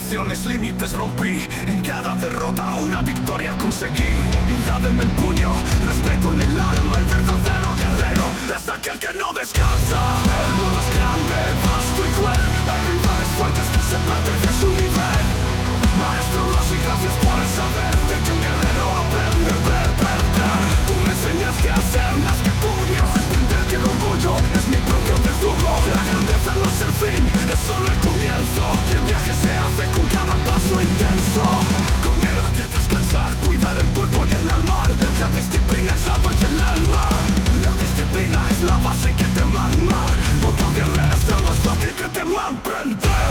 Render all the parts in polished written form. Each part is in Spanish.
lecciones, límites rompí. En cada derrota una victoria conseguí. Humildad en el puño, respeto en el alma. El verdadero guerrero es aquel que no descansa. El mundo es grande, vasto y cruel. Hay rivales fuertes que se pierden de su nivel. Maestro Rossi, gracias por el saber de que un guerrero aprende a perder. Tú me enseñas qué hacer más que puños. Entender que el orgullo es mi propio verdugo. La grandeza no es el fin, es solo el comienzo. Y el viaje se hace con cada paso intenso. Con miedo hay que descansar, cuidar el cuerpo y el alma. La disciplina es la base del alma. La disciplina es la base que te manda. Otro guerrero es lo más fácil que te va a emprender.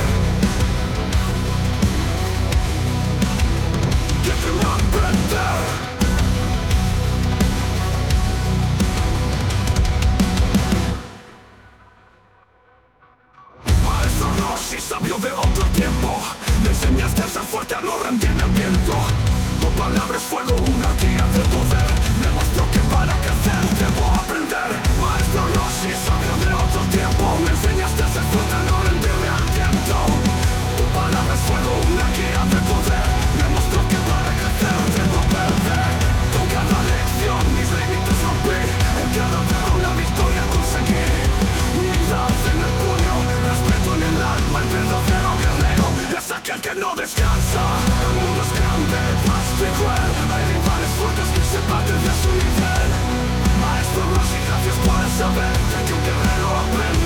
Que te va a emprender. Maestro Rossi, sabio de otro tiempo, me enseñaste a ser fuerte, a no rendir el viento. Tu palabra es fuego, una guía de poder. Me mostró que para crecer debo aprender. Maestro Rossi, sabio de otro tiempo, me enseñaste a ser fuerte, a no rendirme al viento. Tu palabra es fuego, una guía de poder. Me mostró que para crecer debo perder. Con cada lección mis límites rompí. En cada derrota una victoria conseguí. Unidad en el puño, respeto en el alma. El verdadero guerrero es aquel que no descansa. El mundo es grande, vasto y cruel. Hay rivales fuertes que se parten de su nivel. Maestro Rossi, gracias por el saber de que un guerrero aprende.